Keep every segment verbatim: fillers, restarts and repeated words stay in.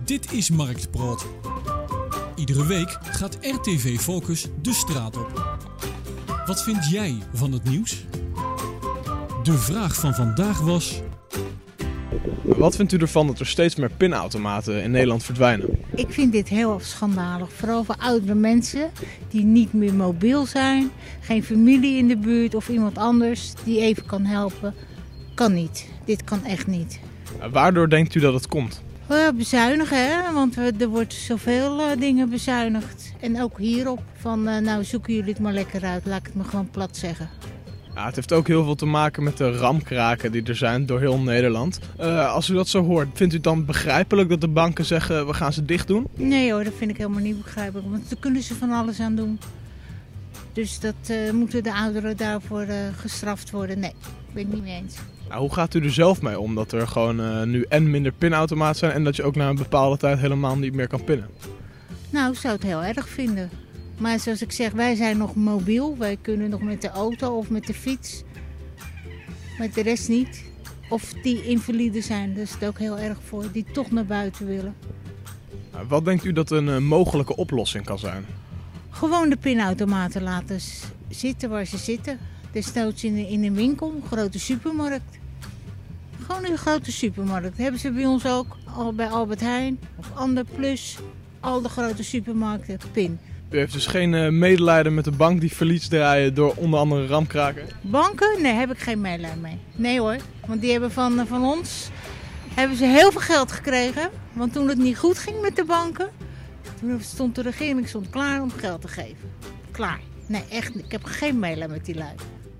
Dit is Marktpraat. Iedere week gaat R T V Focus de straat op. Wat vind jij van het nieuws? De vraag van vandaag was... Wat vindt u ervan dat er steeds meer pinautomaten in Nederland verdwijnen? Ik vind dit heel schandalig. Vooral voor oudere mensen die niet meer mobiel zijn. Geen familie in de buurt of iemand anders die even kan helpen. Kan niet. Dit kan echt niet. Waardoor denkt u dat het komt? Uh, bezuinigen, hè? Want er wordt zoveel uh, dingen bezuinigd. En ook hierop van, uh, nou zoeken jullie het maar lekker uit. Laat ik het me gewoon plat zeggen. Ja, het heeft ook heel veel te maken met de ramkraken die er zijn door heel Nederland. Uh, als u dat zo hoort, vindt u het dan begrijpelijk dat de banken zeggen we gaan ze dicht doen? Nee hoor, dat vind ik helemaal niet begrijpelijk. Want daar kunnen ze van alles aan doen. Dus dat uh, moeten de ouderen daarvoor uh, gestraft worden. Nee, ben ik niet mee eens. Nou, hoe gaat u er zelf mee om dat er gewoon uh, nu en minder pinautomaten zijn en dat je ook na een bepaalde tijd helemaal niet meer kan pinnen? Nou, ik zou het heel erg vinden. Maar zoals ik zeg, wij zijn nog mobiel. Wij kunnen nog met de auto of met de fiets. Maar de rest niet. Of die invalide zijn, daar is het ook heel erg voor. Die toch naar buiten willen. Nou, wat denkt u dat een uh, mogelijke oplossing kan zijn? Gewoon de pinautomaten laten zitten waar ze zitten. Desnoods in, in een winkel, een grote supermarkt. Gewoon een grote supermarkt. Dat hebben ze bij ons ook. Al bij Albert Heijn of Ander Plus. Al de grote supermarkten, pin. U heeft dus geen uh, medelijden met de bank die verlies draaien door onder andere ramkraken? Banken? Nee, heb ik geen medelijden mee. Nee hoor, want die hebben van, van ons hebben ze heel veel geld gekregen. Want toen het niet goed ging met de banken, toen stond de regering stond klaar om geld te geven. Klaar. Nee, echt niet. Ik heb geen medelijden met die lui.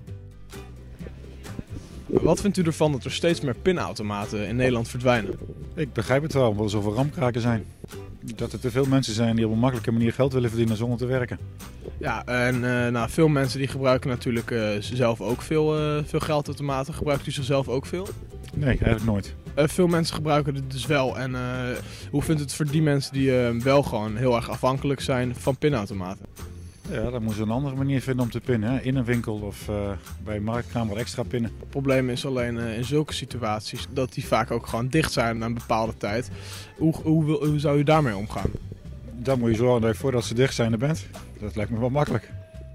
Wat vindt u ervan dat er steeds meer pinautomaten in Nederland verdwijnen? Ik begrijp het wel, omdat er zoveel ramkraken zijn. Dat er te veel mensen zijn die op een makkelijke manier geld willen verdienen zonder te werken. Ja, en uh, nou, veel mensen die gebruiken natuurlijk uh, zelf ook veel, uh, veel geldautomaten. Gebruikt u ze zelf ook veel? Nee, eigenlijk nooit. Uh, veel mensen gebruiken het dus wel. En uh, hoe vindt het voor die mensen die uh, wel gewoon heel erg afhankelijk zijn van pinautomaten? Ja, dan moeten ze een andere manier vinden om te pinnen. Hè? In een winkel of uh, bij een marktkraam wat extra pinnen. Het probleem is alleen uh, in zulke situaties dat die vaak ook gewoon dicht zijn na een bepaalde tijd. Hoe, hoe, hoe, hoe zou u daarmee omgaan? Dan moet je zorgen dat je voordat ze dicht zijn er bent. Dat lijkt me wel makkelijk.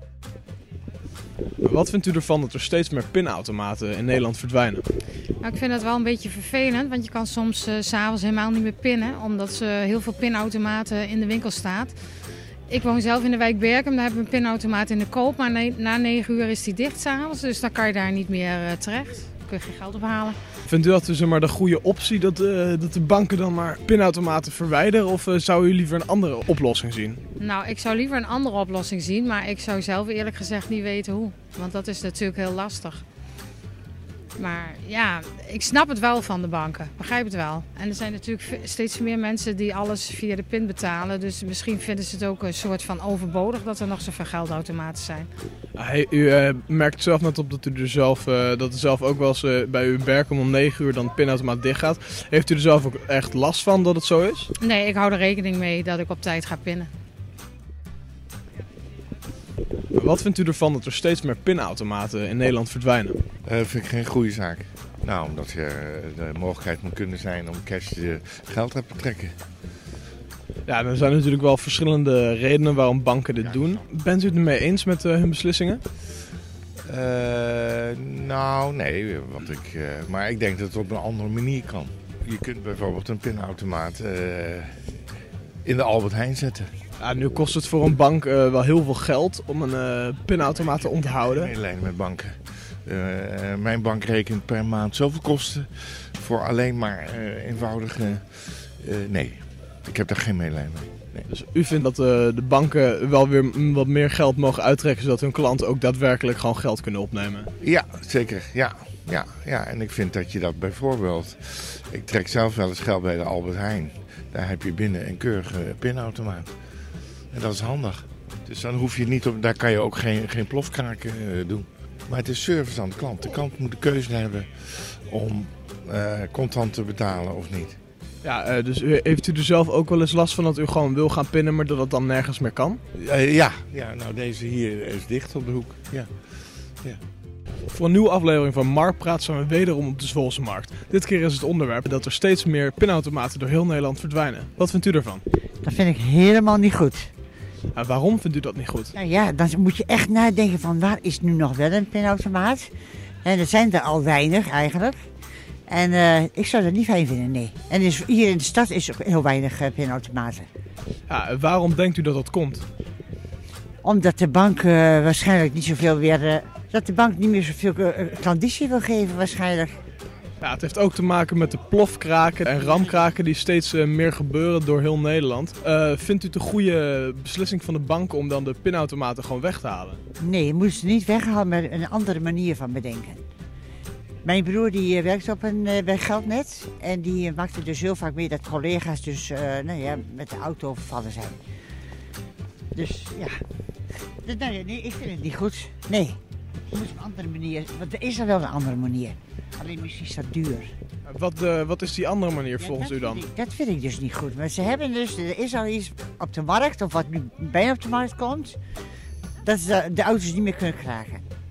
Wat vindt u ervan dat er steeds meer pinautomaten in Nederland verdwijnen? Nou, ik vind dat wel een beetje vervelend, want je kan soms uh, 's avonds helemaal niet meer pinnen. Omdat ze heel veel pinautomaten in de winkel staat. Ik woon zelf in de wijk Berkum, daar hebben we een pinautomaat in de koop. Maar ne- na negen uur is die dicht 's avonds, dus dan kan je daar niet meer uh, terecht. Dan kun je geen geld ophalen. Vindt u dat dus maar de goede optie dat, uh, dat de banken dan maar pinautomaten verwijderen? Of uh, zou u liever een andere oplossing zien? Nou, ik zou liever een andere oplossing zien, maar ik zou zelf eerlijk gezegd niet weten hoe. Want dat is natuurlijk heel lastig. Maar ja, ik snap het wel van de banken, begrijp het wel. En er zijn natuurlijk steeds meer mensen die alles via de pin betalen. Dus misschien vinden ze het ook een soort van overbodig dat er nog zoveel geldautomaten zijn. Hey, u uh, merkt zelf net op dat u er zelf, uh, dat er zelf ook wel eens uh, bij u in Berkum om negen uur dan de pinautomaat dicht gaat. Heeft u er zelf ook echt last van dat het zo is? Nee, ik hou er rekening mee dat ik op tijd ga pinnen. Wat vindt u ervan dat er steeds meer pinautomaten in Nederland verdwijnen? Dat uh, vind ik geen goede zaak. Nou, omdat je uh, de mogelijkheid moet kunnen zijn om cash je geld uit te trekken. Ja, er zijn natuurlijk wel verschillende redenen waarom banken dit doen. Bent u het ermee eens met uh, hun beslissingen? Uh, nou, nee. Wat ik, uh, maar ik denk dat het op een andere manier kan. Je kunt bijvoorbeeld een pinautomaat uh, in de Albert Heijn zetten. Ja, nu kost het voor een bank uh, wel heel veel geld om een uh, pinautomaat te onthouden. Ik heb geen medelijden met banken. Uh, mijn bank rekent per maand zoveel kosten voor alleen maar uh, eenvoudige... Uh, nee, ik heb daar geen medelijden mee. Nee. Dus u vindt dat uh, de banken wel weer wat meer geld mogen uittrekken, zodat hun klanten ook daadwerkelijk gewoon geld kunnen opnemen? Ja, zeker. Ja, ja, ja. En ik vind dat je dat bijvoorbeeld... Ik trek zelf wel eens geld bij de Albert Heijn. Daar heb je binnen een keurige pinautomaat. En dat is handig. Dus dan hoef je niet op, daar kan je ook geen, geen plofkraken uh, doen. Maar het is service aan de klant. De klant moet de keuze hebben om uh, contant te betalen of niet. Ja, uh, dus u, heeft u er zelf ook wel eens last van dat u gewoon wil gaan pinnen, maar dat het dan nergens meer kan? Uh, ja. ja, nou deze hier is dicht op de hoek. Ja. Ja. Voor een nieuwe aflevering van Marktpraat zijn we wederom op de Zwolse Markt. Dit keer is het onderwerp dat er steeds meer pinautomaten door heel Nederland verdwijnen. Wat vindt u ervan? Dat vind ik helemaal niet goed. Nou, waarom vindt u dat niet goed? Nou ja, dan moet je echt nadenken van waar is nu nog wel een pinautomaat? En er zijn er al weinig eigenlijk. En uh, ik zou dat niet fijn vinden, nee. En dus hier in de stad is er heel weinig uh, pinautomaten. Ja, waarom denkt u dat dat komt? Omdat de bank uh, waarschijnlijk niet zoveel weer... Uh, dat de bank niet meer zoveel uh, klanditie wil geven waarschijnlijk. Ja, het heeft ook te maken met de plofkraken en ramkraken die steeds uh, meer gebeuren door heel Nederland. Uh, vindt u het een goede beslissing van de banken om dan de pinautomaten gewoon weg te halen? Nee, je moet ze niet weghalen, maar een andere manier van bedenken. Mijn broer die uh, werkt op een, uh, bij Geldnet en die uh, maakte dus heel vaak mee dat collega's dus uh, nou ja, met de auto overvallen zijn. Dus ja, dus, nou ja, nee, ik vind het niet goed. Nee, je moet een andere manier, want er is er wel een andere manier. Alleen misschien is dat duur. Wat, uh, wat is die andere manier Ja, volgens dat u dan? vind ik- dat vind ik dus niet goed. Maar ze hebben dus, er is al iets op de markt, of wat nu bijna op de markt komt, dat ze de auto's niet meer kunnen kraken.